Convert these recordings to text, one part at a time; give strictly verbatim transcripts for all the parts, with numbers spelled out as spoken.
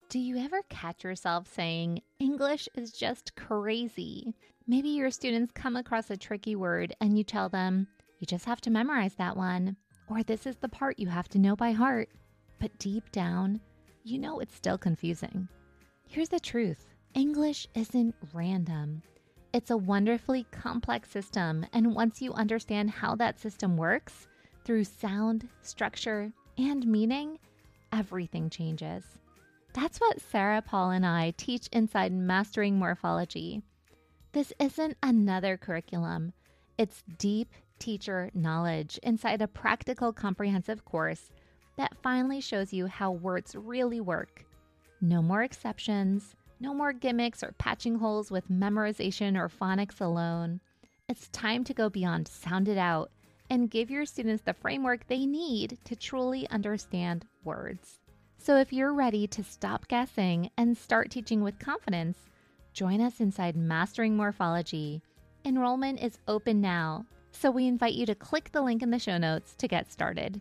Do you ever catch yourself saying, English is just crazy? Maybe your students come across a tricky word and you tell them, you just have to memorize that one, or this is the part you have to know by heart. But deep down, you know it's still confusing. Here's the truth. English isn't random. It's a wonderfully complex system, and once you understand how that system works, through sound, structure, and meaning, everything changes. That's what Sarah, Paul, and I teach inside Mastering Morphology. This isn't another curriculum. It's deep teacher knowledge inside a practical, comprehensive course that finally shows you how words really work. No more exceptions, no more gimmicks or patching holes with memorization or phonics alone. It's time to go beyond sound it out and give your students the framework they need to truly understand words. So if you're ready to stop guessing and start teaching with confidence, join us inside Mastering Morphology. Enrollment is open now, so we invite you to click the link in the show notes to get started.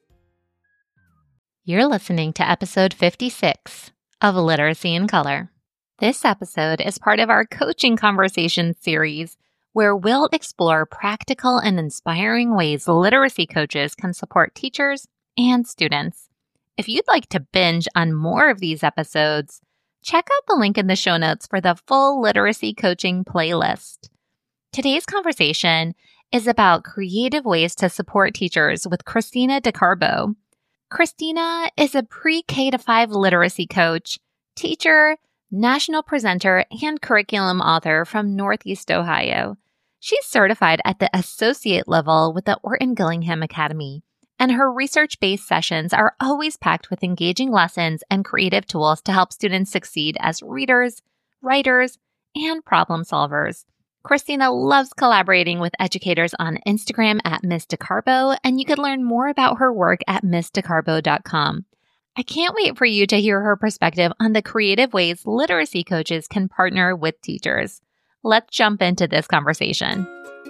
You're listening to episode fifty-six of Literacy in Color. This episode is part of our Coaching Conversations series, where we'll explore practical and inspiring ways literacy coaches can support teachers and students. If you'd like to binge on more of these episodes, check out the link in the show notes for the full literacy coaching playlist. Today's conversation is about creative ways to support teachers with Christina DeCarbo. Christina is a pre-K to five literacy coach, teacher, national presenter, and curriculum author from Northeast Ohio. She's certified at the associate level with the Orton Gillingham Academy, and her research-based sessions are always packed with engaging lessons and creative tools to help students succeed as readers, writers, and problem solvers. Christina loves collaborating with educators on Instagram at Miss DeCarbo, and you can learn more about her work at miss decarbo dot com. I can't wait for you to hear her perspective on the creative ways literacy coaches can partner with teachers. Let's jump into this conversation.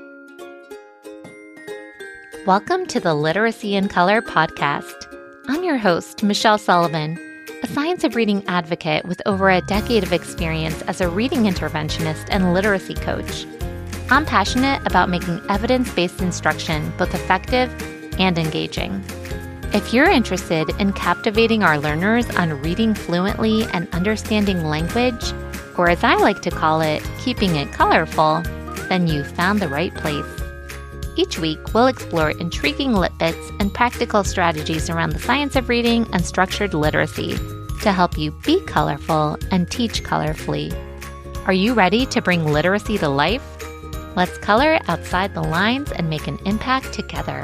Welcome to the Literacy in Color podcast. I'm your host, Michelle Sullivan, a science of reading advocate with over a decade of experience as a reading interventionist and literacy coach. I'm passionate about making evidence-based instruction both effective and engaging. If you're interested in captivating our learners on reading fluently and understanding language, or as I like to call it, keeping it colorful, then you've found the right place. Each week, we'll explore intriguing lit bits and practical strategies around the science of reading and structured literacy to help you be colorful and teach colorfully. Are you ready to bring literacy to life? Let's color outside the lines and make an impact together.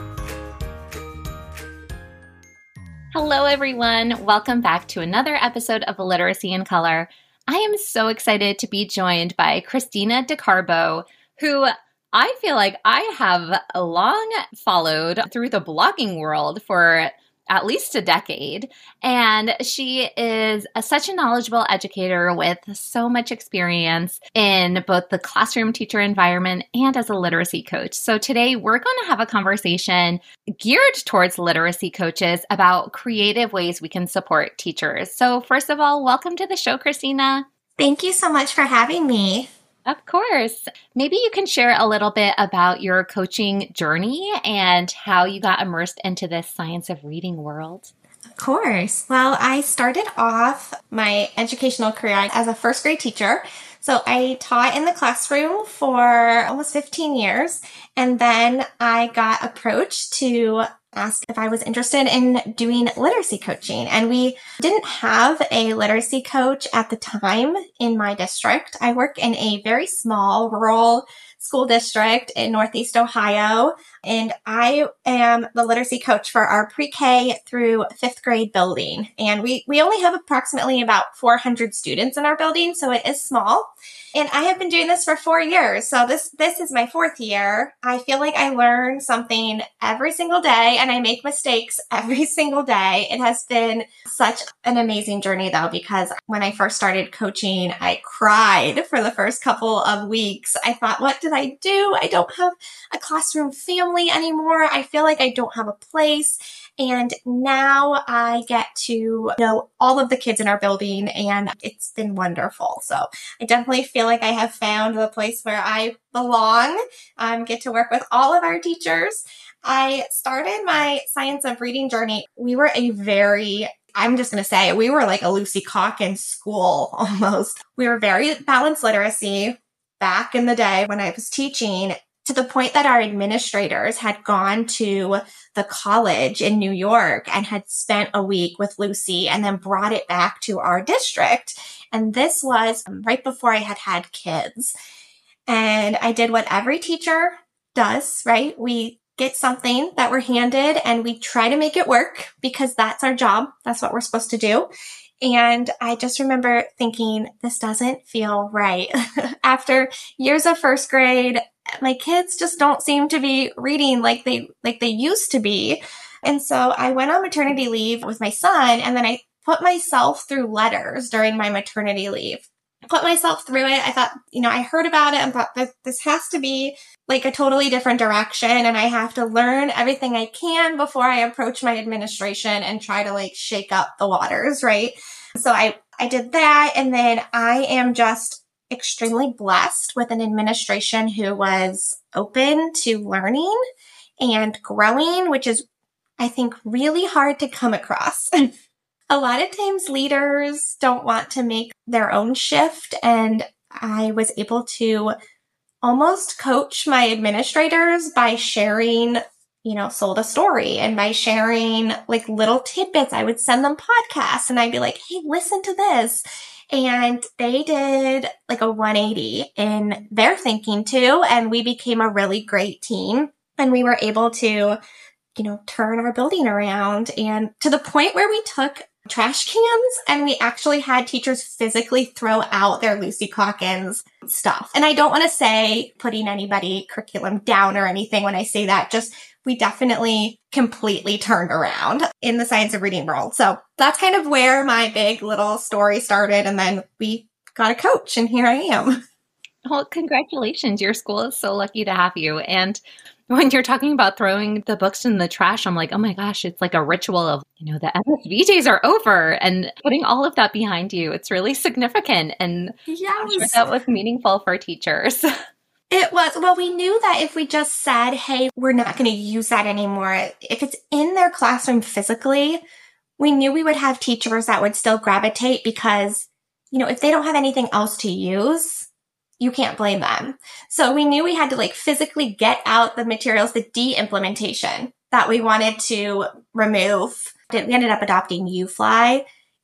Hello, everyone. Welcome back to another episode of Literacy in Color. I am so excited to be joined by Christina DeCarbo, who I feel like I have long followed through the blogging world for at least a decade. And she is a, such a knowledgeable educator with so much experience in both the classroom teacher environment and as a literacy coach. So today we're going to have a conversation geared towards literacy coaches about creative ways we can support teachers. So first of all, welcome to the show, Christina. Thank you so much for having me. Of course. Maybe you can share a little bit about your coaching journey and how you got immersed into this science of reading world. Of course. Well, I started off my educational career as a first grade teacher. So I taught in the classroom for almost fifteen years. And then I got approached to ask if I was interested in doing literacy coaching. And we didn't have a literacy coach at the time in my district. I work in a very small rural school district in Northeast Ohio, and I am the literacy coach for our pre-K through fifth grade building. And we, we only have approximately about four hundred students in our building, so it is small. And I have been doing this for four years. So this, this is my fourth year. I feel like I learn something every single day and I make mistakes every single day. It has been such an amazing journey though, because when I first started coaching, I cried for the first couple of weeks. I thought, what did I do? I don't have a classroom family anymore. I feel like I don't have a place. And now I get to know all of the kids in our building, and it's been wonderful. So I definitely feel like I have found the place where I belong. Um, get to work with all of our teachers. I started my science of reading journey. We were a very, I'm just going to say, we were like a Lucy Calkins school almost. We were very balanced literacy back in the day when I was teaching, to the point that our administrators had gone to the college in New York and had spent a week with Lucy and then brought it back to our district. And this was right before I had had kids. And I did what every teacher does, right? We get something that we're handed and we try to make it work because that's our job. That's what we're supposed to do. And I just remember thinking, this doesn't feel right. After years of first grade, my kids just don't seem to be reading like they like they used to be. And so I went on maternity leave with my son, and then I put myself through letters during my maternity leave. I put myself through it. I thought, you know, I heard about it and thought that this has to be like a totally different direction, and I have to learn everything I can before I approach my administration and try to like shake up the waters, right? So I, I did that, and then I am just extremely blessed with an administration who was open to learning and growing, which is, I think, really hard to come across. A lot of times leaders don't want to make their own shift, and I was able to almost coach my administrators by sharing, you know, sold a story, and by sharing like little tidbits. I would send them podcasts and I'd be like, hey, listen to this. And they did like a one eighty in their thinking too. And we became a really great team, and we were able to, you know, turn our building around, and to the point where we took trash cans and we actually had teachers physically throw out their Lucy Calkins stuff. And I don't want to say putting anybody curriculum down or anything when I say that, just we definitely completely turned around in the science of reading world. So that's kind of where my big little story started. And then we got a coach, and here I am. Well, congratulations. Your school is so lucky to have you. And when you're talking about throwing the books in the trash, I'm like, oh my gosh, it's like a ritual of, you know, the F S V days are over, and putting all of that behind you. It's really significant. And Yes. I'm sure that was meaningful for teachers. It was. Well, we knew that if we just said, hey, we're not going to use that anymore, if it's in their classroom physically, we knew we would have teachers that would still gravitate because, you know, if they don't have anything else to use, you can't blame them. So we knew we had to like physically get out the materials, the de-implementation that we wanted to remove. We ended up adopting UFly,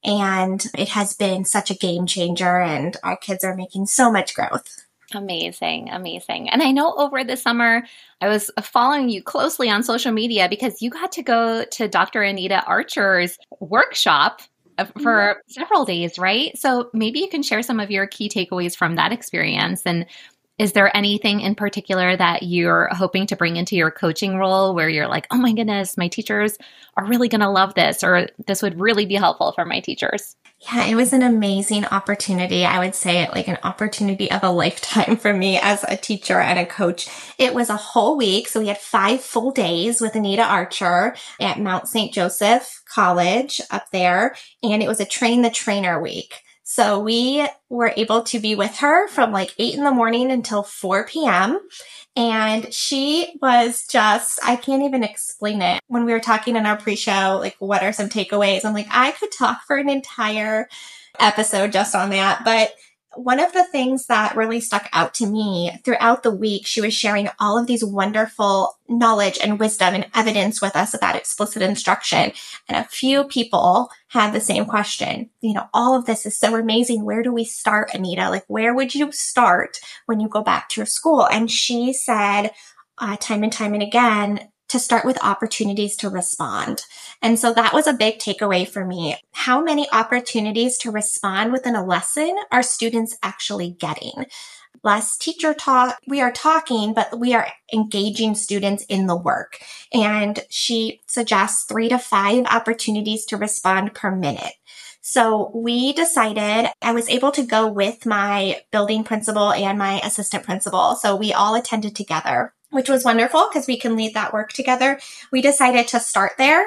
and it has been such a game changer, and our kids are making so much growth. Amazing, amazing. And I know over the summer, I was following you closely on social media because you got to go to Doctor Anita Archer's workshop for several days, right? So maybe you can share some of your key takeaways from that experience. And is there anything in particular that you're hoping to bring into your coaching role where you're like, oh my goodness, my teachers are really going to love this, or this would really be helpful for my teachers? Yeah, it was an amazing opportunity. I would say it like an opportunity of a lifetime for me as a teacher and a coach. It was a whole week. So we had five full days with Anita Archer at Mount Saint Joseph College up there. And it was a train the trainer week. So we were able to be with her from like eight in the morning until four p.m. And she was just, I can't even explain it. When we were talking in our pre-show, like, what are some takeaways? I'm like, I could talk for an entire episode just on that. But one of the things that really stuck out to me throughout the week, she was sharing all of these wonderful knowledge and wisdom and evidence with us about explicit instruction. And a few people had the same question. You know, all of this is so amazing. Where do we start, Anita? Like, where would you start when you go back to your school? And she said, uh, time and time and again, to start with opportunities to respond. And so that was a big takeaway for me. How many opportunities to respond within a lesson are students actually getting? Less teacher talk, we are talking, but we are engaging students in the work. And she suggests three to five opportunities to respond per minute. So we decided, I was able to go with my building principal and my assistant principal. So we all attended together, which was wonderful because we can lead that work together. We decided to start there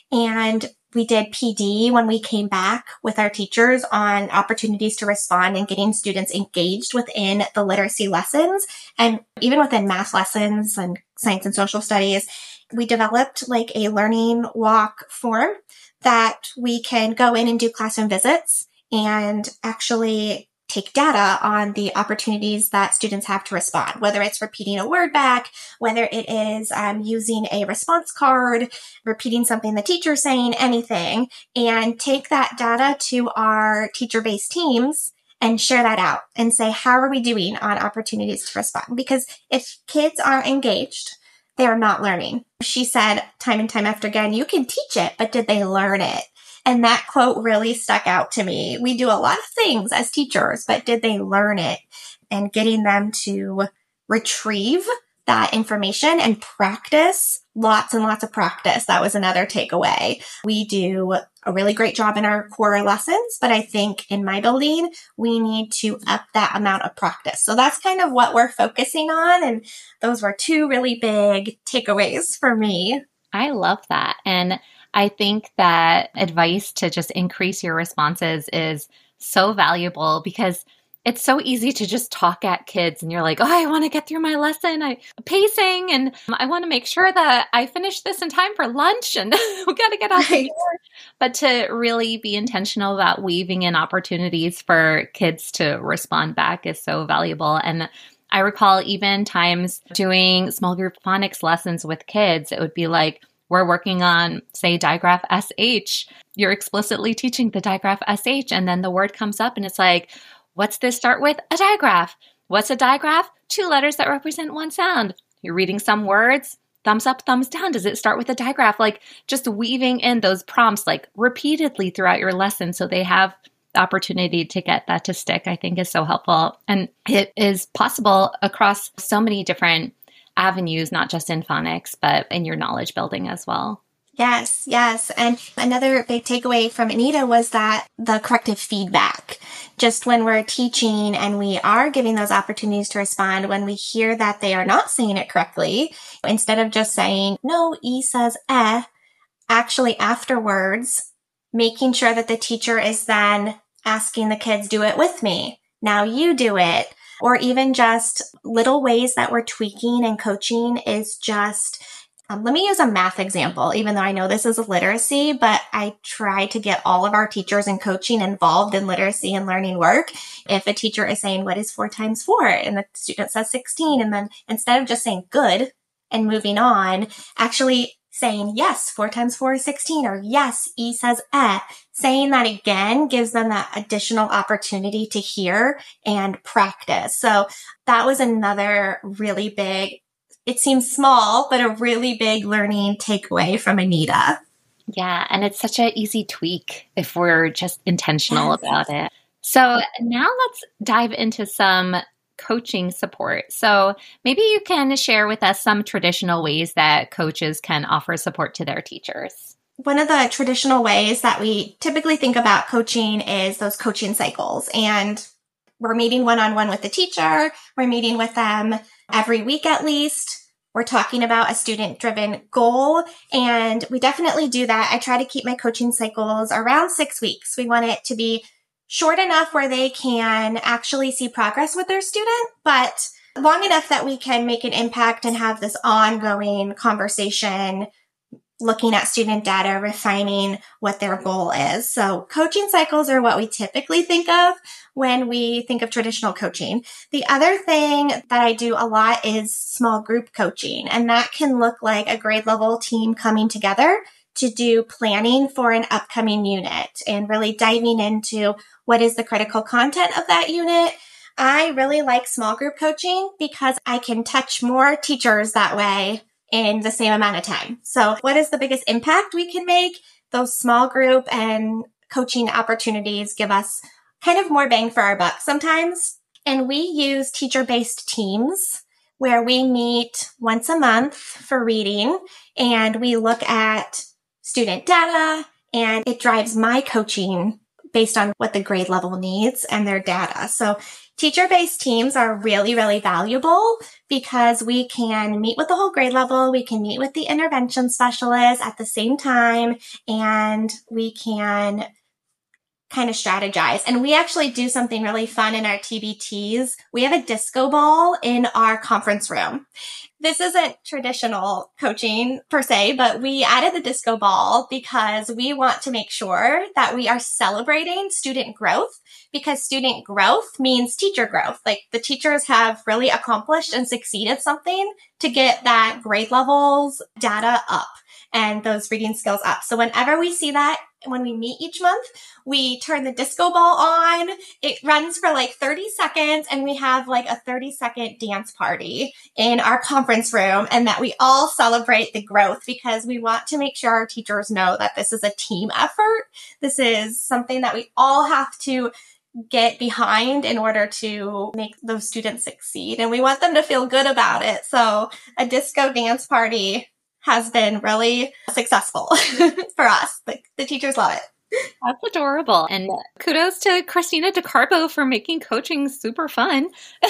and we did P D when we came back with our teachers on opportunities to respond and getting students engaged within the literacy lessons. And even within math lessons and science and social studies, we developed like a learning walk form that we can go in and do classroom visits and actually take data on the opportunities that students have to respond, whether it's repeating a word back, whether it is um, using a response card, repeating something the teacher's saying, anything, and take that data to our teacher-based teams and share that out and say, how are we doing on opportunities to respond? Because if kids aren't engaged, they are not learning. She said time and time after again, you can teach it, but did they learn it? And that quote really stuck out to me. We do a lot of things as teachers, but did they learn it? And getting them to retrieve that information and practice, lots and lots of practice. That was another takeaway. We do a really great job in our core lessons, but I think in my building, we need to up that amount of practice. So that's kind of what we're focusing on. And those were two really big takeaways for me. I love that. And I think that advice to just increase your responses is so valuable because it's so easy to just talk at kids and you're like, oh, I want to get through my lesson. I pacing and I want to make sure that I finish this in time for lunch and we got to get out the door. But to really be intentional about weaving in opportunities for kids to respond back is so valuable. And I recall even times doing small group phonics lessons with kids, it would be like, we're working on, say, digraph S H. You're explicitly teaching the digraph S H, and then the word comes up and it's like, what's this start with? A digraph. What's a digraph? Two letters that represent one sound. You're reading some words, thumbs up, thumbs down. Does it start with a digraph? Like just weaving in those prompts like repeatedly throughout your lesson so they have the opportunity to get that to stick, I think is so helpful. And it is possible across so many different avenues, not just in phonics, but in your knowledge building as well. Yes, yes. And another big takeaway from Anita was that the corrective feedback, just when we're teaching and we are giving those opportunities to respond, when we hear that they are not saying it correctly, instead of just saying, no, E says eh, actually afterwards, making sure that the teacher is then asking the kids, do it with me. Now you do it. Or even just little ways that we're tweaking and coaching is just, um, let me use a math example, even though I know this is a literacy, but I try to get all of our teachers and coaching involved in literacy and learning work. If a teacher is saying, what is four times four? And the student says sixteen. And then instead of just saying good and moving on, actually saying, yes, four times four is sixteen, or yes, E says eh. Saying that again gives them that additional opportunity to hear and practice. So that was another really big, it seems small, but a really big learning takeaway from Anita. Yeah, and it's such an easy tweak if we're just intentional yes. about it. So now let's dive into some coaching support. So maybe you can share with us some traditional ways that coaches can offer support to their teachers. One of the traditional ways that we typically think about coaching is those coaching cycles. And we're meeting one-on-one with the teacher. We're meeting with them every week at least. We're talking about a student-driven goal. And we definitely do that. I try to keep my coaching cycles around six weeks. We want it to be short enough where they can actually see progress with their student, but long enough that we can make an impact and have this ongoing conversation looking at student data, refining what their goal is. So coaching cycles are what we typically think of when we think of traditional coaching. The other thing that I do a lot is small group coaching, and that can look like a grade level team coming together to do planning for an upcoming unit and really diving into what is the critical content of that unit. I really like small group coaching because I can touch more teachers that way in the same amount of time. So what is the biggest impact we can make? Those small group and coaching opportunities give us kind of more bang for our buck sometimes. And we use teacher-based teams where we meet once a month for reading and we look at student data, and it drives my coaching based on what the grade level needs and their data. So teacher-based teams are really, really valuable because we can meet with the whole grade level, we can meet with the intervention specialist at the same time, and we can kind of strategize. And we actually do something really fun in our T B Ts. We have a disco ball in our conference room. This isn't traditional coaching per se, but we added the disco ball because we want to make sure that we are celebrating student growth, because student growth means teacher growth. Like the teachers have really accomplished and succeeded something to get that grade levels data up and those reading skills up. So whenever we see that, when we meet each month, we turn the disco ball on. It runs for like thirty seconds and we have like a thirty second dance party in our conference room, and that we all celebrate the growth because we want to make sure our teachers know that this is a team effort. This is something that we all have to get behind in order to make those students succeed. And we want them to feel good about it. So a disco dance party has been really successful for us. Like the teachers love it. That's adorable. And kudos to Christina DeCarbo for making coaching super fun.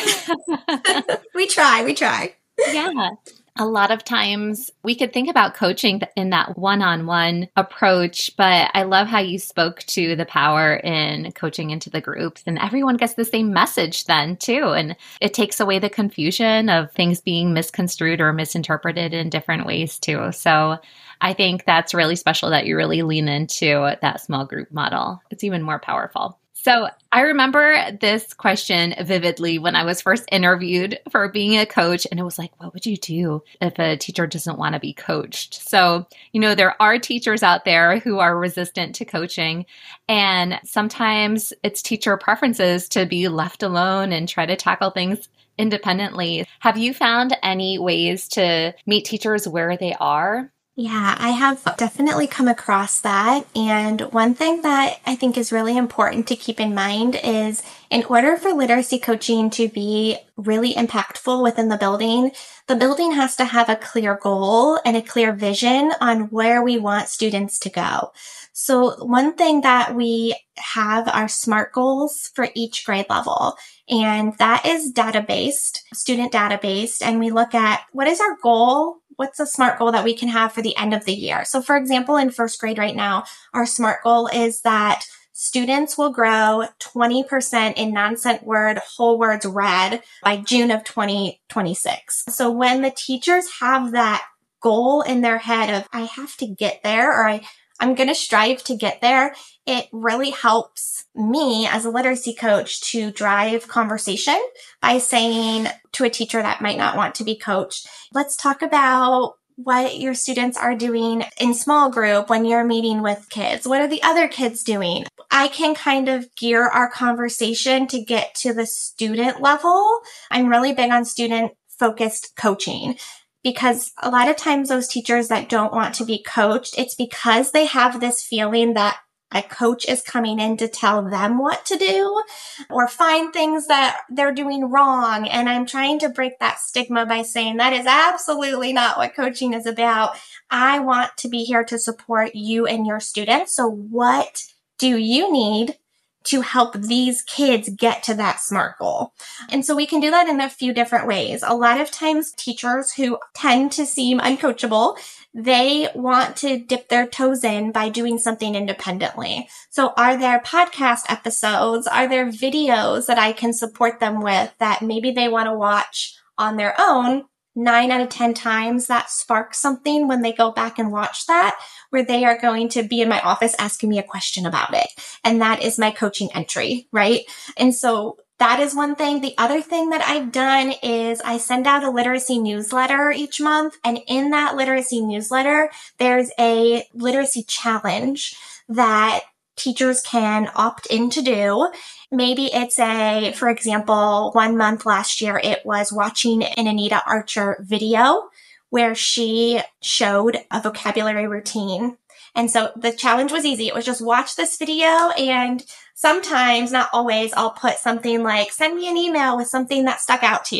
we try, we try. Yeah. A lot of times we could think about coaching in that one-on-one approach, but I love how you spoke to the power in coaching into the groups, and everyone gets the same message then too. And it takes away the confusion of things being misconstrued or misinterpreted in different ways too. So I think that's really special that you really lean into that small group model. It's even more powerful. So I remember this question vividly when I was first interviewed for being a coach, and it was like, what would you do if a teacher doesn't want to be coached? So, you know, there are teachers out there who are resistant to coaching, and sometimes it's teacher preferences to be left alone and try to tackle things independently. Have you found any ways to meet teachers where they are? Yeah, I have definitely come across that. And one thing that I think is really important to keep in mind is in order for literacy coaching to be really impactful within the building, the building has to have a clear goal and a clear vision on where we want students to go. So one thing that we have are SMART goals for each grade level, and that is data-based, student data-based, and we look at what is our goal. What's a SMART goal that we can have for the end of the year? So for example, in first grade right now, our SMART goal is that students will grow twenty percent in non-sent word whole words read by June of twenty twenty-six. So when the teachers have that goal in their head of, I have to get there, or I, I'm going to strive to get there, it really helps me as a literacy coach to drive conversation by saying to a teacher that might not want to be coached, let's talk about what your students are doing in small group when you're meeting with kids. What are the other kids doing? I can kind of gear our conversation to get to the student level. I'm really big on student focused coaching, because a lot of times those teachers that don't want to be coached, it's because they have this feeling that a coach is coming in to tell them what to do or find things that they're doing wrong. And I'm trying to break that stigma by saying that is absolutely not what coaching is about. I want to be here to support you and your students. So what do you need to help these kids get to that SMART goal? And so we can do that in a few different ways. A lot of times teachers who tend to seem uncoachable, they want to dip their toes in by doing something independently. So are there podcast episodes? Are there videos that I can support them with that maybe they want to watch on their own? Nine out of ten times that sparks something when they go back and watch that, where they are going to be in my office asking me a question about it. And that is my coaching entry, right? And so that is one thing. The other thing that I've done is I send out a literacy newsletter each month. And in that literacy newsletter, there's a literacy challenge that teachers can opt in to do. Maybe it's a, for example, one month last year, it was watching an Anita Archer video where she showed a vocabulary routine. And so the challenge was easy. It was just watch this video, and sometimes, not always, I'll put something like, send me an email with something that stuck out to you.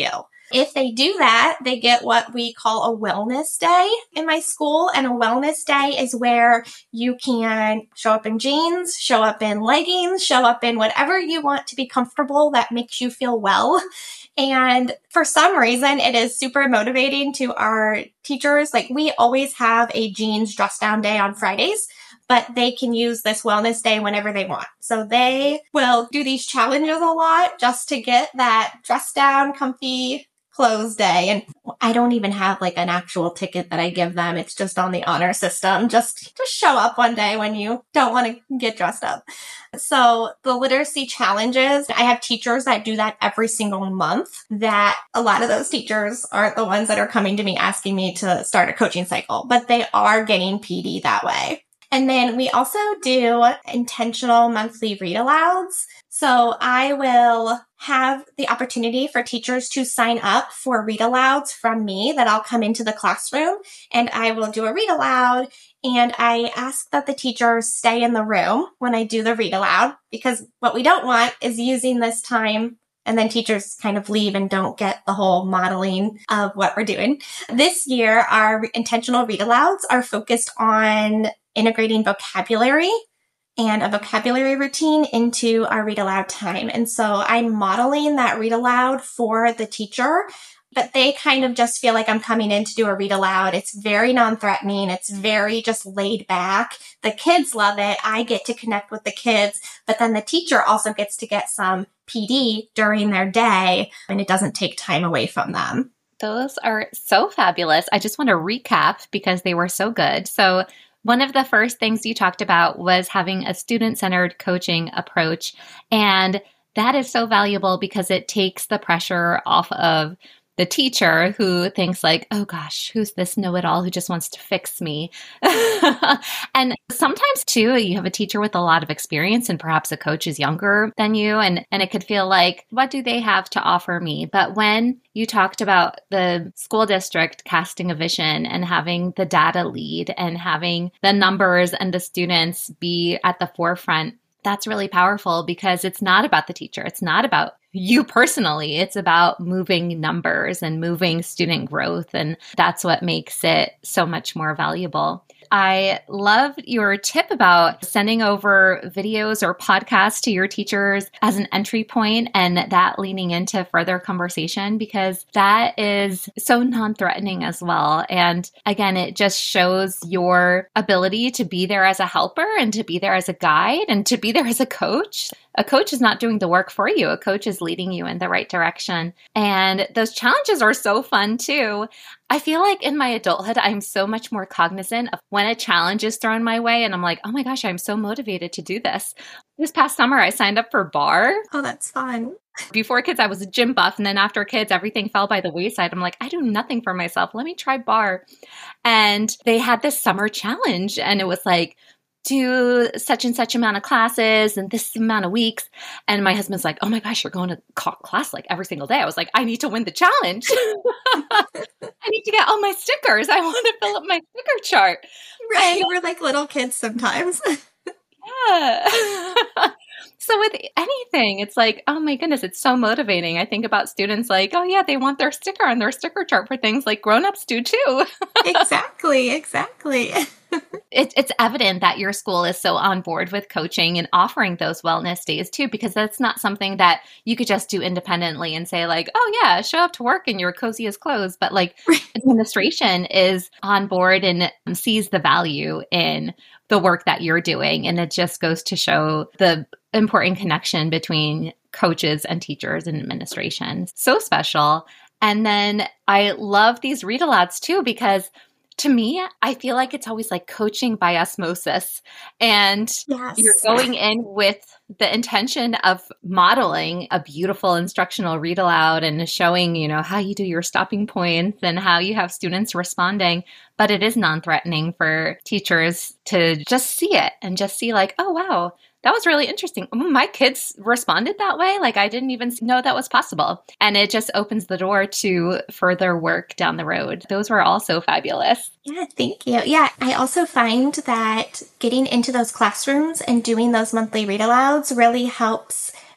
If they do that, they get what we call a wellness day in my school. And a wellness day is where you can show up in jeans, show up in leggings, show up in whatever you want to be comfortable that makes you feel well. And for some reason, it is super motivating to our teachers. Like, we always have a jeans dress down day on Fridays, but they can use this wellness day whenever they want. So they will do these challenges a lot just to get that dress down, comfy clothes day. And I don't even have like an actual ticket that I give them. It's just on the honor system. Just, just show up one day when you don't want to get dressed up. So the literacy challenges, I have teachers that do that every single month. That a lot of those teachers aren't the ones that are coming to me asking me to start a coaching cycle, but they are getting P D that way. And then we also do intentional monthly read alouds. So I will have the opportunity for teachers to sign up for read alouds from me that I'll come into the classroom and I will do a read aloud. And I ask that the teachers stay in the room when I do the read aloud, because what we don't want is using this time and then teachers kind of leave and don't get the whole modeling of what we're doing. This year, our intentional read alouds are focused on integrating vocabulary and a vocabulary routine into our read aloud time. And so I'm modeling that read aloud for the teacher, but they kind of just feel like I'm coming in to do a read aloud. It's very non-threatening. It's very just laid back. The kids love it. I get to connect with the kids, but then the teacher also gets to get some P D during their day, and it doesn't take time away from them. Those are so fabulous. I just want to recap because they were so good. So one of the first things you talked about was having a student-centered coaching approach. And that is so valuable because it takes the pressure off of the teacher who thinks like, oh gosh, who's this know-it-all who just wants to fix me? And sometimes too, you have a teacher with a lot of experience and perhaps a coach is younger than you. And, and it could feel like, what do they have to offer me? But when you talked about the school district casting a vision and having the data lead and having the numbers and the students be at the forefront, that's really powerful because it's not about the teacher. It's not about you personally. It's about moving numbers and moving student growth. And that's what makes it so much more valuable. I love your tip about sending over videos or podcasts to your teachers as an entry point and that leaning into further conversation, because that is so non-threatening as well. And again, it just shows your ability to be there as a helper and to be there as a guide and to be there as a coach. A coach is not doing the work for you. A coach is leading you in the right direction. And those challenges are so fun too. I feel like in my adulthood, I'm so much more cognizant of when a challenge is thrown my way and I'm like, oh my gosh, I'm so motivated to do this. This past summer, I signed up for bar. Oh, that's fun. Before kids, I was a gym buff. And then after kids, everything fell by the wayside. I'm like, I do nothing for myself. Let me try bar. And they had this summer challenge and it was like, do such and such amount of classes and this amount of weeks. And my husband's like, oh my gosh, you're going to class like every single day. I was like, I need to win the challenge. I need to get all my stickers. I want to fill up my sticker chart. Right. And we're like little kids sometimes. Yeah. So with anything, it's like, oh my goodness, it's so motivating. I think about students like, oh yeah, they want their sticker on their sticker chart for things like grownups do too. Exactly, exactly. It, it's evident that your school is so on board with coaching and offering those wellness days too, because that's not something that you could just do independently and say like, oh yeah, show up to work in your coziest clothes. But like administration is on board and sees the value in the work that you're doing. And it just goes to show the important connection between coaches and teachers and administration. So special. And then I love these read alouds too, because to me, I feel like it's always like coaching by osmosis. And yes. You're going in with the intention of modeling a beautiful instructional read aloud and showing, you know, how you do your stopping points and how you have students responding. But it is non-threatening for teachers to just see it and just see like, oh, wow, that was really interesting. My kids responded that way. Like I didn't even know that was possible. And it just opens the door to further work down the road. Those were also fabulous. Yeah, thank you. Yeah, I also find that getting into those classrooms and doing those monthly read alouds really helps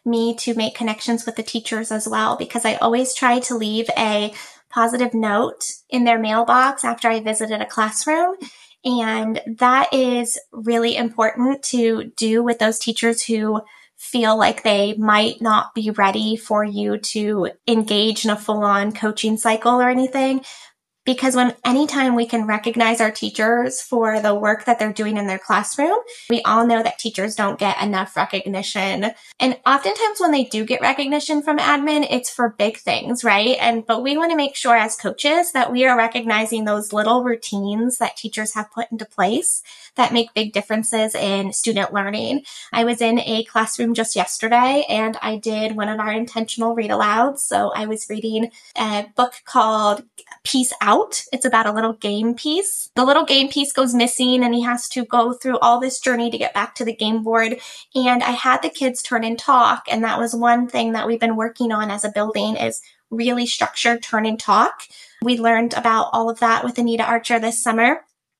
me to make connections with the teachers as well, because I always try to leave a positive note in their mailbox after I visited a classroom. And that is really important to do with those teachers who feel like they might not be ready for you to engage in a full-on coaching cycle or anything. Because when anytime we can recognize our teachers for the work that they're doing in their classroom, we all know that teachers don't get enough recognition. And oftentimes when they do get recognition from admin, it's for big things, right? And but we want to make sure as coaches that we are recognizing those little routines that teachers have put into place that make big differences in student learning. I was in a classroom just yesterday and I did one of our intentional read alouds. So I was reading a book called Peace Out. It's about a little game piece. The little game piece goes missing and he has to go through all this journey to get back to the game board. And I had the kids turn and talk. And that was one thing that we've been working on as a building is really structured turn and talk. We learned about all of that with Anita Archer this summer.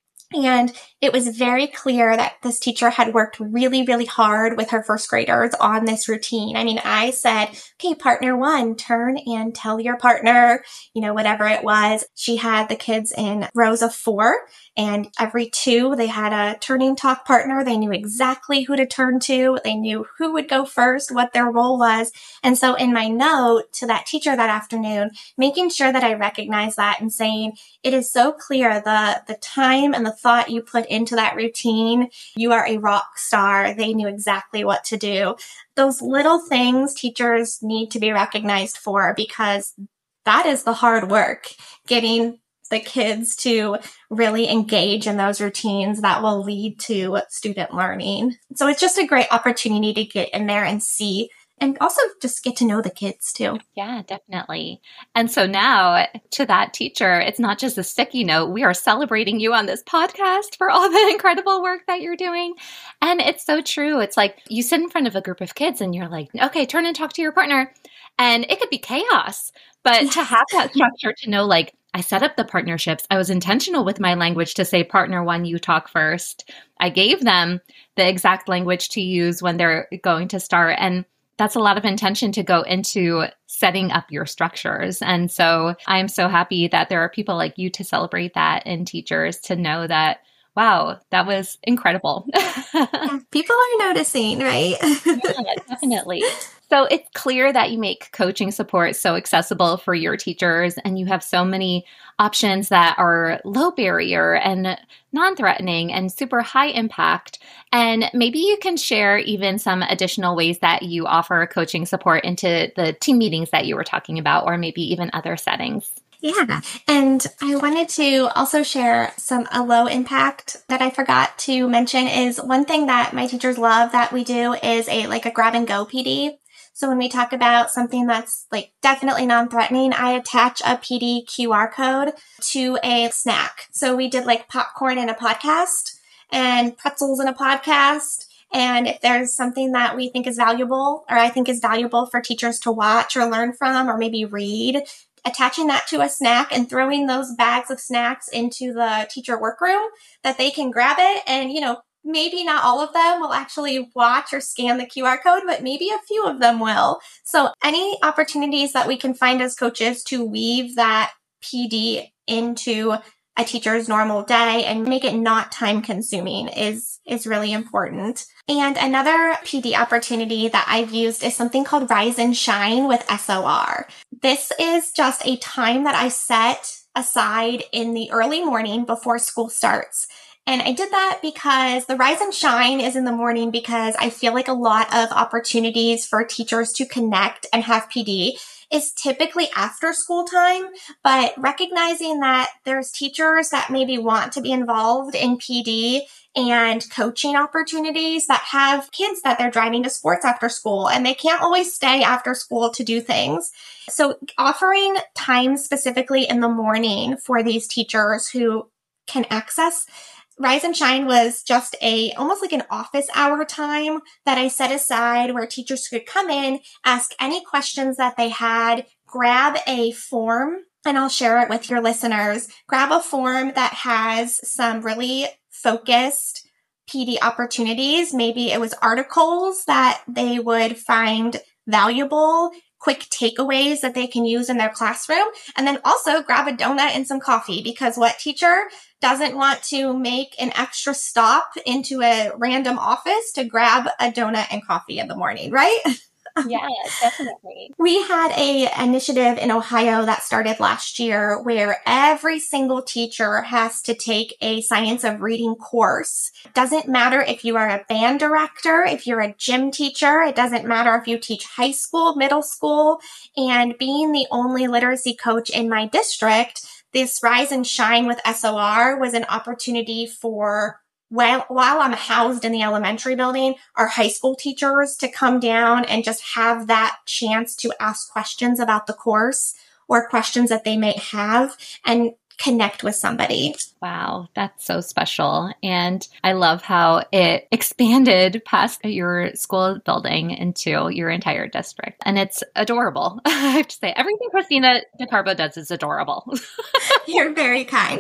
And it was very clear that this teacher had worked really, really hard with her first graders on this routine. I mean, I said, okay, partner one, turn and tell your partner, you know, whatever it was. She had the kids in rows of four, and every two, they had a turning talk partner. They knew exactly who to turn to. They knew who would go first, what their role was. And so in my note to that teacher that afternoon, making sure that I recognize that and saying, it is so clear the, the time and the thought you put into that routine. You are a rock star. They knew exactly what to do. Those little things teachers need to be recognized for, because that is the hard work, getting the kids to really engage in those routines that will lead to student learning. So it's just a great opportunity to get in there and see, and also just get to know the kids too. Yeah, definitely. And so now to that teacher, it's not just a sticky note. We are celebrating you on this podcast for all the incredible work that you're doing. And it's so true. It's like you sit in front of a group of kids and you're like, okay, turn and talk to your partner. And it could be chaos. But to have that structure, to know, like, I set up the partnerships. I was intentional with my language to say, partner one, you talk first. I gave them the exact language to use when they're going to start. And that's a lot of intention to go into setting up your structures. And so I'm so happy that there are people like you to celebrate that, and teachers to know that, wow, that was incredible. Yeah, people are noticing, right? Yeah, definitely. So it's clear that you make coaching support so accessible for your teachers, and you have so many options that are low barrier and non-threatening and super high impact. And maybe you can share even some additional ways that you offer coaching support into the team meetings that you were talking about, or maybe even other settings. Yeah. And I wanted to also share some a low impact that I forgot to mention is one thing that my teachers love that we do is a like a grab and go P D. So when we talk about something that's like definitely non-threatening, I attach a P D Q R code to a snack. So we did like popcorn in a podcast and pretzels in a podcast. And if there's something that we think is valuable, or I think is valuable for teachers to watch or learn from, or maybe read, attaching that to a snack and throwing those bags of snacks into the teacher workroom that they can grab it. And, you know, maybe not all of them will actually watch or scan the Q R code, but maybe a few of them will. So any opportunities that we can find as coaches to weave that P D into a teacher's normal day and make it not time consuming is, is really important. And another P D opportunity that I've used is something called Rise and Shine with S O R. This is just a time that I set aside in the early morning before school starts. And I did that because the Rise and Shine is in the morning because I feel like a lot of opportunities for teachers to connect and have P D is typically after school time, but recognizing that there's teachers that maybe want to be involved in P D and coaching opportunities that have kids that they're driving to sports after school and they can't always stay after school to do things. So offering time specifically in the morning for these teachers who can access Rise and Shine was just a, almost like an office hour time that I set aside where teachers could come in, ask any questions that they had, grab a form, and I'll share it with your listeners. Grab a form that has some really focused P D opportunities. Maybe it was articles that they would find valuable quick takeaways that they can use in their classroom. And then also grab a donut and some coffee, because what teacher doesn't want to make an extra stop into a random office to grab a donut and coffee in the morning, right? Yeah, definitely. We had a initiative in Ohio that started last year where every single teacher has to take a science of reading course. Doesn't matter if you are a band director, if you're a gym teacher, it doesn't matter if you teach high school, middle school, and being the only literacy coach in my district, this Rise and Shine with S O R was an opportunity for While, while I'm housed in the elementary building, our high school teachers to come down and just have that chance to ask questions about the course or questions that they may have and connect with somebody. Wow, that's so special. And I love how it expanded past your school building into your entire district. And it's adorable. I have to say, everything Christina DeCarbo does is adorable. You're very kind.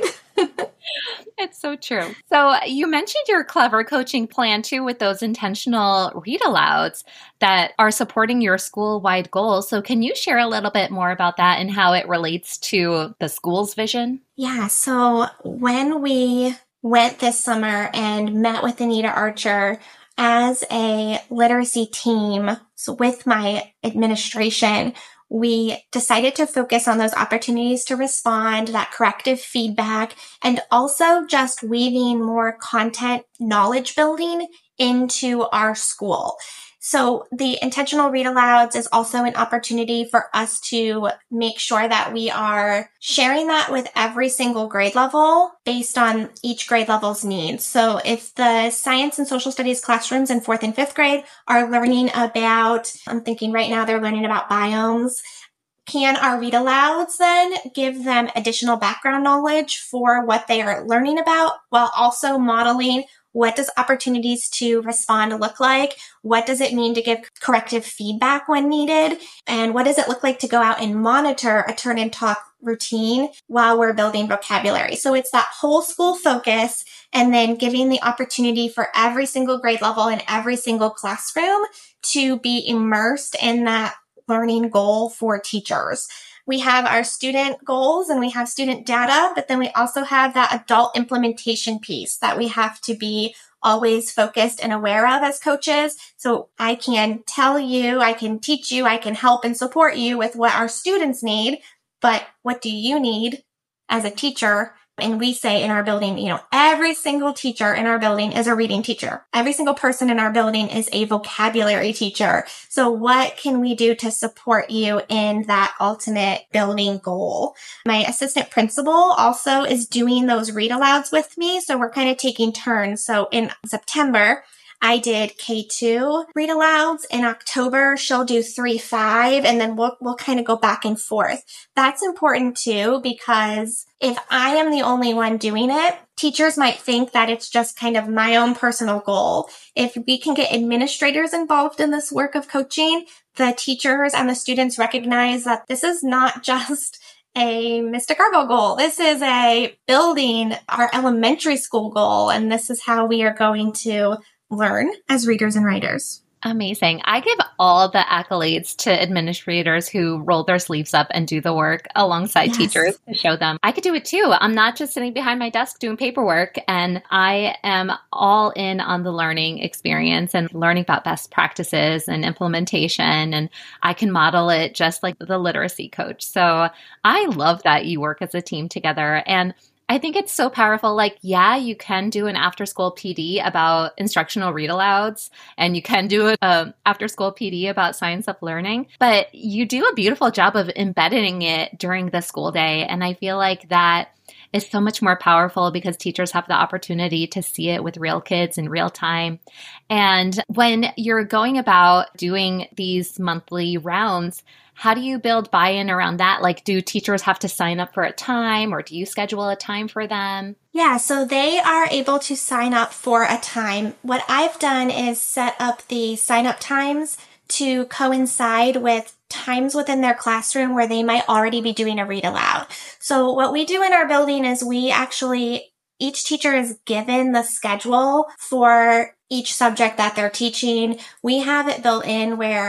It's so true. So you mentioned your clever coaching plan too, with those intentional read alouds that are supporting your school-wide goals. So can you share a little bit more about that and how it relates to the school's vision? Yeah. So when we went this summer and met with Anita Archer as a literacy team, so with my administration, we decided to focus on those opportunities to respond, that corrective feedback, and also just weaving more content knowledge building into our school. So the intentional read alouds is also an opportunity for us to make sure that we are sharing that with every single grade level based on each grade level's needs. So if the science and social studies classrooms in fourth and fifth grade are learning about, I'm thinking right now they're learning about biomes, can our read alouds then give them additional background knowledge for what they are learning about while also modeling what does opportunities to respond look like? What does it mean to give corrective feedback when needed? And what does it look like to go out and monitor a turn and talk routine while we're building vocabulary? So it's that whole school focus and then giving the opportunity for every single grade level and every single classroom to be immersed in that learning goal for teachers. We have our student goals and we have student data, but then we also have that adult implementation piece that we have to be always focused and aware of as coaches. So I can tell you, I can teach you, I can help and support you with what our students need, but what do you need as a teacher? And we say in our building, you know, every single teacher in our building is a reading teacher. Every single person in our building is a vocabulary teacher. So what can we do to support you in that ultimate building goal? My assistant principal also is doing those read alouds with me. So we're kind of taking turns. So in September, I did K two read alouds. In October, she'll do three, five, and then we'll, we'll kind of go back and forth. That's important too, because if I am the only one doing it, teachers might think that it's just kind of my own personal goal. If we can get administrators involved in this work of coaching, the teachers and the students recognize that this is not just a Miz DeCarbo goal. This is a building our elementary school goal, and this is how we are going to learn as readers and writers. Amazing. I give all the accolades to administrators who roll their sleeves up and do the work alongside yes. teachers to show them I could do it too. I'm not just sitting behind my desk doing paperwork, and I am all in on the learning experience and learning about best practices and implementation, and I can model it just like the literacy coach. So I love that you work as a team together. And I think it's so powerful. Like, yeah, you can do an after school P D about instructional read alouds, and you can do an um, after school P D about science of learning, but you do a beautiful job of embedding it during the school day. And I feel like that is so much more powerful because teachers have the opportunity to see it with real kids in real time. And when you're going about doing these monthly rounds, how do you build buy-in around that? Like, do teachers have to sign up for a time, or do you schedule a time for them? Yeah, so they are able to sign up for a time. What I've done is set up the sign-up times to coincide with times within their classroom where they might already be doing a read aloud. So what we do in our building is we actually, each teacher is given the schedule for each subject that they're teaching. We have it built in where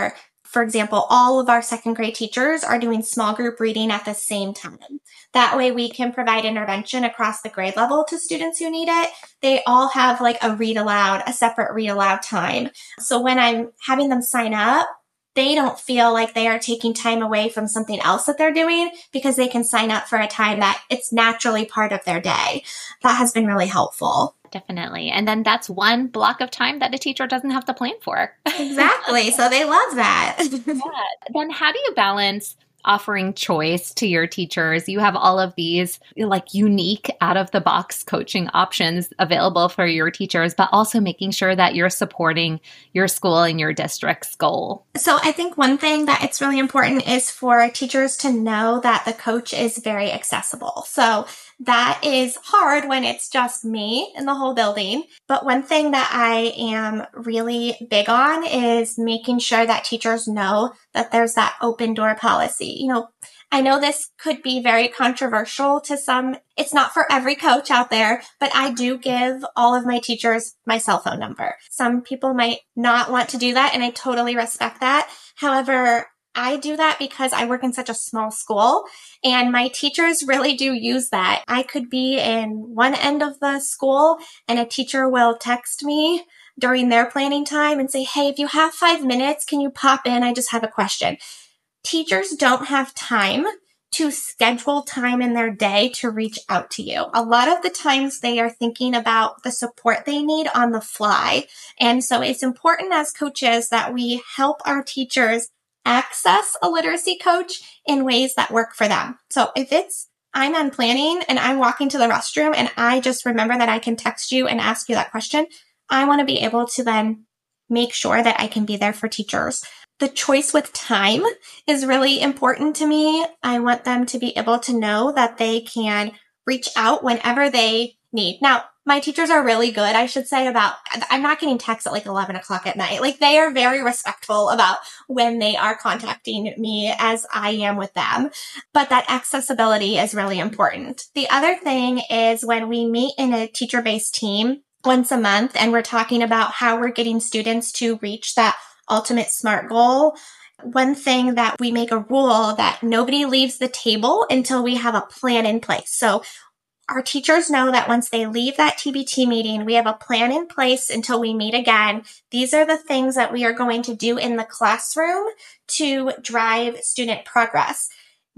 For example, all of our second grade teachers are doing small group reading at the same time. That way we can provide intervention across the grade level to students who need it. They all have like a read aloud, a separate read aloud time. So when I'm having them sign up, they don't feel like they are taking time away from something else that they're doing because they can sign up for a time that it's naturally part of their day. That has been really helpful. Definitely. And then that's one block of time that a teacher doesn't have to plan for. Exactly. So they love that. Yeah. Then how do you balance offering choice to your teachers? You have all of these like unique out of the box coaching options available for your teachers, but also making sure that you're supporting your school and your district's goal. So I think one thing that it's really important is for teachers to know that the coach is very accessible. So that is hard when it's just me in the whole building. But one thing that I am really big on is making sure that teachers know that there's that open door policy. You know, I know this could be very controversial to some. It's not for every coach out there, but I do give all of my teachers my cell phone number. Some people might not want to do that, and I totally respect that. However, I do that because I work in such a small school and my teachers really do use that. I could be in one end of the school and a teacher will text me during their planning time and say, hey, if you have five minutes, can you pop in? I just have a question. Teachers don't have time to schedule time in their day to reach out to you. A lot of the times they are thinking about the support they need on the fly. And so it's important as coaches that we help our teachers access a literacy coach in ways that work for them. So if it's, I'm on planning and I'm walking to the restroom and I just remember that I can text you and ask you that question, I want to be able to then make sure that I can be there for teachers. The choice with time is really important to me. I want them to be able to know that they can reach out whenever they need. Now, my teachers are really good, I should say, about, I'm not getting texts at like eleven o'clock at night. Like they are very respectful about when they are contacting me as I am with them. But that accessibility is really important. The other thing is when we meet in a teacher-based team once a month and we're talking about how we're getting students to reach that ultimate SMART goal, one thing that we make a rule that nobody leaves the table until we have a plan in place. So our teachers know that once they leave that T B T meeting, we have a plan in place until we meet again. These are the things that we are going to do in the classroom to drive student progress.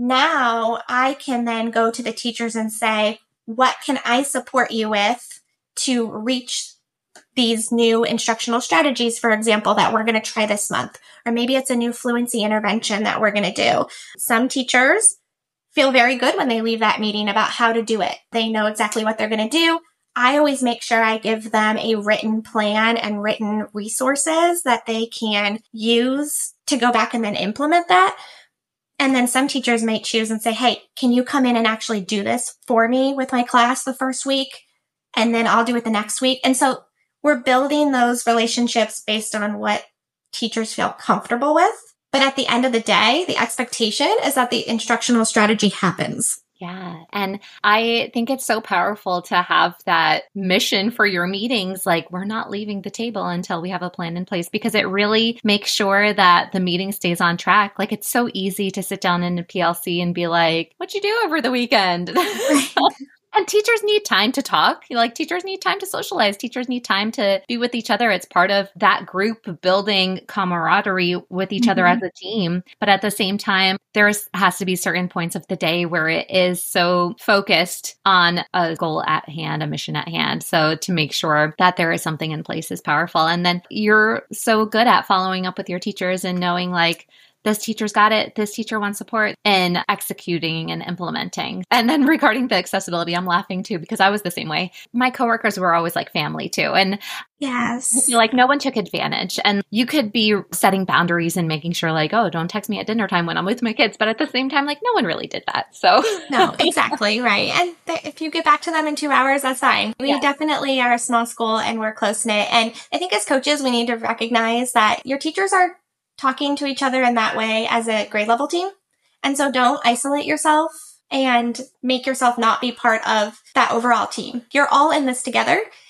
Now I can then go to the teachers and say, what can I support you with to reach these new instructional strategies, for example, that we're going to try this month? Or maybe it's a new fluency intervention that we're going to do. Some teachers feel very good when they leave that meeting about how to do it. They know exactly what they're going to do. I always make sure I give them a written plan and written resources that they can use to go back and then implement that. And then some teachers might choose and say, hey, can you come in and actually do this for me with my class the first week? And then I'll do it the next week. And so we're building those relationships based on what teachers feel comfortable with. But at the end of the day, the expectation is that the instructional strategy happens. Yeah. And I think it's so powerful to have that mission for your meetings. Like, we're not leaving the table until we have a plan in place, because it really makes sure that the meeting stays on track. Like, it's so easy to sit down in a P L C and be like, what'd you do over the weekend? Right. And teachers need time to talk. Like, teachers need time to socialize. Teachers need time to be with each other. It's part of that group building camaraderie with each mm-hmm. other as a team. But at the same time, there has to be certain points of the day where it is so focused on a goal at hand, a mission at hand. So to make sure that there is something in place is powerful. And then you're so good at following up with your teachers and knowing, like, this teacher's got it, this teacher wants support, and executing and implementing. And then regarding the accessibility, I'm laughing too, because I was the same way. My coworkers were always like family too. And yes, like no one took advantage. And you could be setting boundaries and making sure, like, oh, don't text me at dinner time when I'm with my kids. But at the same time, like, no one really did that. So no, exactly. Right. And th- if you get back to them in two hours, that's fine. We yeah. definitely are a small school and we're close knit. And I think as coaches, we need to recognize that your teachers are talking to each other in that way as a grade level team. And so don't isolate yourself and make yourself not be part of that overall team. You're all in this together.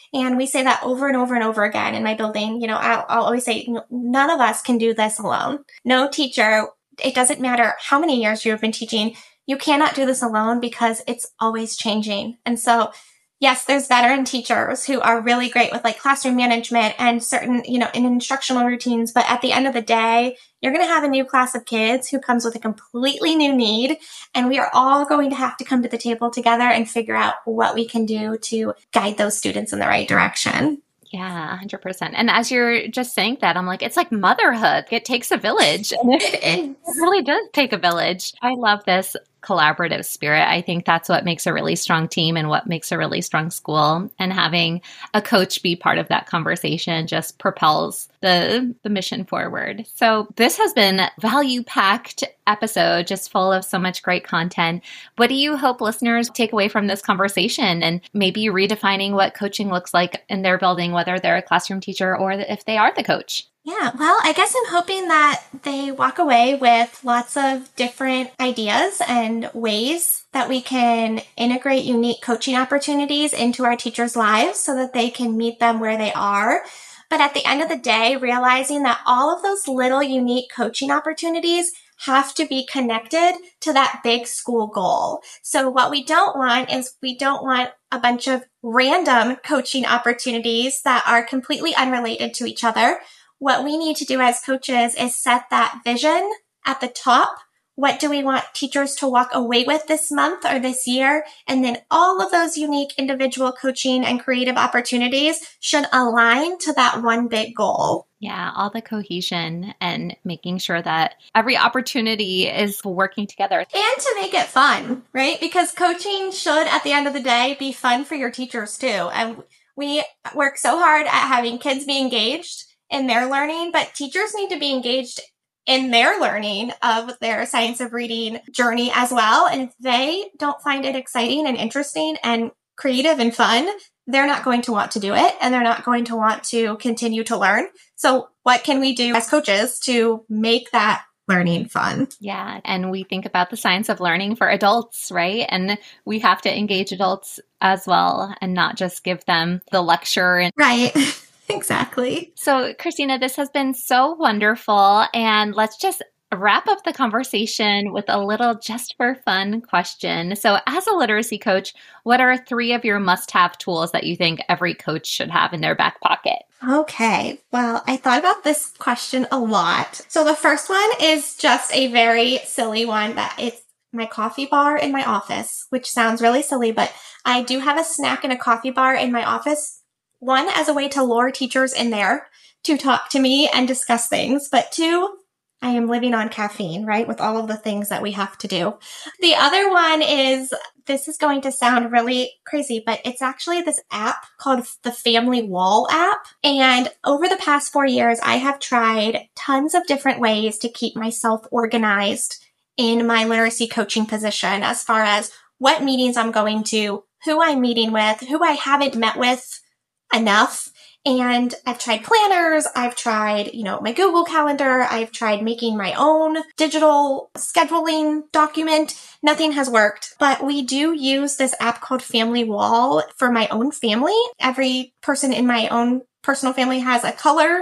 And we say that over and over and over again in my building. You know, I'll, I'll always say, none of us can do this alone. No teacher, it doesn't matter how many years you've been teaching, you cannot do this alone because it's always changing. And so, yes, there's veteran teachers who are really great with like classroom management and certain, you know, in instructional routines. But at the end of the day, you're going to have a new class of kids who comes with a completely new need. And we are all going to have to come to the table together and figure out what we can do to guide those students in the right direction. Yeah, one hundred percent. And as you're just saying that, I'm like, it's like motherhood. It takes a village. And it, it really does take a village. I love this collaborative spirit. I think that's what makes a really strong team and what makes a really strong school. And having a coach be part of that conversation just propels the, the mission forward. So this has been a value-packed episode, just full of so much great content. What do you hope listeners take away from this conversation and maybe redefining what coaching looks like in their building, whether they're a classroom teacher or if they are the coach? Yeah, well, I guess I'm hoping that they walk away with lots of different ideas and ways that we can integrate unique coaching opportunities into our teachers' lives so that they can meet them where they are. But at the end of the day, realizing that all of those little unique coaching opportunities have to be connected to that big school goal. So what we don't want is we don't want a bunch of random coaching opportunities that are completely unrelated to each other. What we need to do as coaches is set that vision at the top. What do we want teachers to walk away with this month or this year? And then all of those unique individual coaching and creative opportunities should align to that one big goal. Yeah, all the cohesion and making sure that every opportunity is working together. And to make it fun, right? Because coaching should, at the end of the day, be fun for your teachers too. And we work so hard at having kids be engaged in their learning, but teachers need to be engaged in their learning of their science of reading journey as well. And if they don't find it exciting and interesting and creative and fun, they're not going to want to do it and they're not going to want to continue to learn. So what can we do as coaches to make that learning fun? Yeah. And we think about the science of learning for adults, right? And we have to engage adults as well and not just give them the lecture. And- right. Exactly. So, Christina, this has been so wonderful. And let's just wrap up the conversation with a little just for fun question. So, as a literacy coach, what are three of your must-have tools that you think every coach should have in their back pocket? Okay. Well, I thought about this question a lot. So the first one is just a very silly one that it's my coffee bar in my office, which sounds really silly, but I do have a snack and a coffee bar in my office. One, as a way to lure teachers in there to talk to me and discuss things. But two, I am living on caffeine, right? With all of the things that we have to do. The other one is, this is going to sound really crazy, but it's actually this app called the Family Wall app. And over the past four years, I have tried tons of different ways to keep myself organized in my literacy coaching position as far as what meetings I'm going to, who I'm meeting with, who I haven't met with enough. And I've tried planners. I've tried, you know, my Google Calendar. I've tried making my own digital scheduling document. Nothing has worked, but we do use this app called Family Wall for my own family. Every person in my own personal family has a color,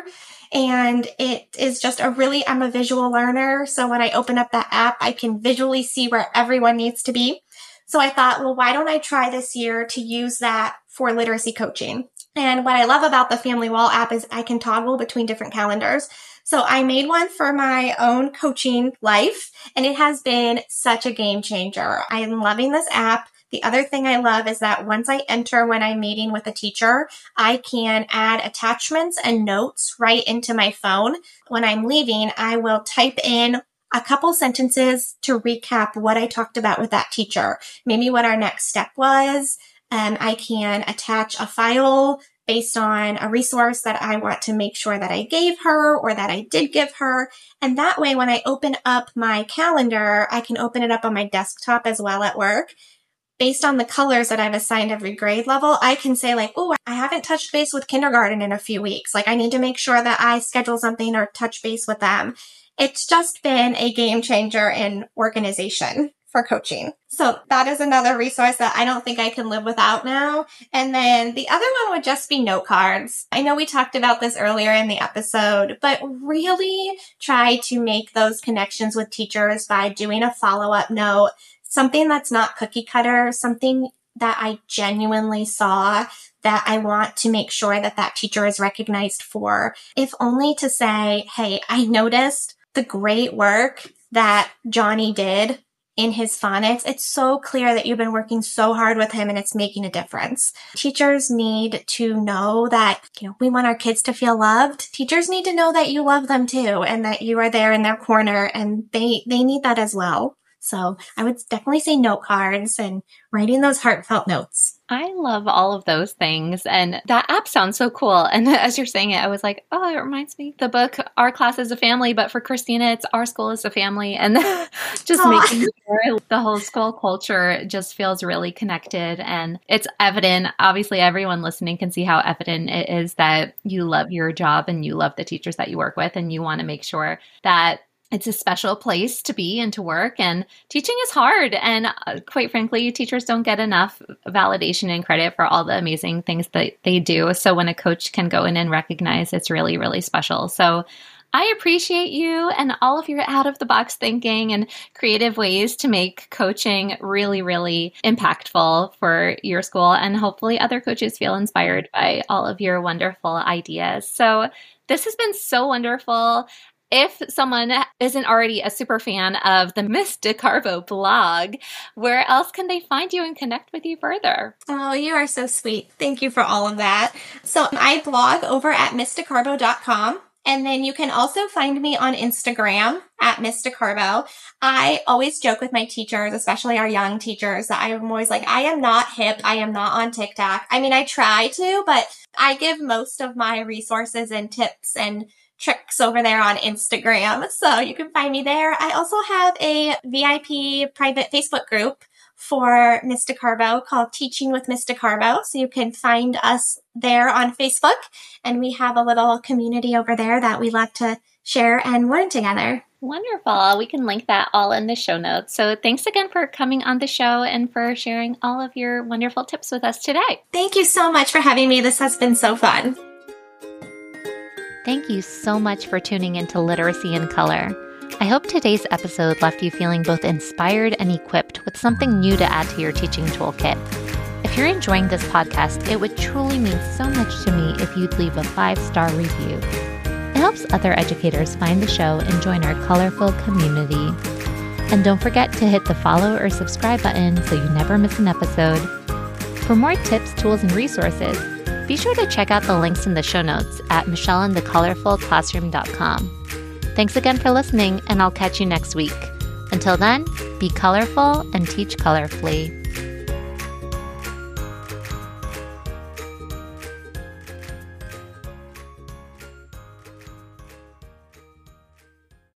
and it is just a really, I'm a visual learner. So when I open up that app, I can visually see where everyone needs to be. So I thought, well, why don't I try this year to use that for literacy coaching? And what I love about the Family Wall app is I can toggle between different calendars. So I made one for my own coaching life, and it has been such a game changer. I am loving this app. The other thing I love is that once I enter when I'm meeting with a teacher, I can add attachments and notes right into my phone. When I'm leaving, I will type in a couple sentences to recap what I talked about with that teacher, maybe what our next step was. Um, I can attach a file based on a resource that I want to make sure that I gave her or that I did give her. And that way, when I open up my calendar, I can open it up on my desktop as well at work. Based on the colors that I've assigned every grade level, I can say like, oh, I haven't touched base with kindergarten in a few weeks. Like I need to make sure that I schedule something or touch base with them. It's just been a game changer in organization for coaching. So that is another resource that I don't think I can live without now. And then the other one would just be note cards. I know we talked about this earlier in the episode, but really try to make those connections with teachers by doing a follow-up note, something that's not cookie cutter, something that I genuinely saw that I want to make sure that that teacher is recognized for, if only to say, hey, I noticed the great work that Johnny did in his phonics. It's so clear that you've been working so hard with him and it's making a difference. Teachers need to know that, you know, we want our kids to feel loved. Teachers need to know that you love them too and that you are there in their corner, and they, they need that as well. So I would definitely say note cards and writing those heartfelt notes. I love all of those things. And that app sounds so cool. And as you're saying it, I was like, oh, it reminds me of the book, Our Class is a Family. But for Christina, it's Our School is a Family. And just Aww. making sure the whole school culture just feels really connected. And it's evident. Obviously, everyone listening can see how evident it is that you love your job and you love the teachers that you work with. And you want to make sure that it's a special place to be and to work, and teaching is hard. And uh, quite frankly, teachers don't get enough validation and credit for all the amazing things that they do. So when a coach can go in and recognize, it's really, really special. So I appreciate you and all of your out of the box thinking and creative ways to make coaching really, really impactful for your school. And hopefully other coaches feel inspired by all of your wonderful ideas. So this has been so wonderful. If someone isn't already a super fan of the Miss DeCarbo blog, where else can they find you and connect with you further? Oh, you are so sweet. Thank you for all of that. So I blog over at miss decarbo dot com. And then you can also find me on Instagram at Miss DeCarbo. I always joke with my teachers, especially our young teachers, that I'm always like, I am not hip. I am not on TikTok. I mean, I try to, but I give most of my resources and tips and tricks over there on Instagram. So you can find me there. I also have a V I P private Facebook group for Miss DeCarbo called Teaching with Miss DeCarbo. So you can find us there on Facebook. And we have a little community over there that we love to share and learn together. Wonderful. We can link that all in the show notes. So thanks again for coming on the show and for sharing all of your wonderful tips with us today. Thank you so much for having me. This has been so fun. Thank you so much for tuning into Literacy in Color. I hope today's episode left you feeling both inspired and equipped with something new to add to your teaching toolkit. If you're enjoying this podcast, it would truly mean so much to me if you'd leave a five-star review. It helps other educators find the show and join our colorful community. And don't forget to hit the follow or subscribe button so you never miss an episode. For more tips, tools, and resources, be sure to check out the links in the show notes at michelle and the colorful classroom dot com. Thanks again for listening, and I'll catch you next week. Until then, be colorful and teach colorfully.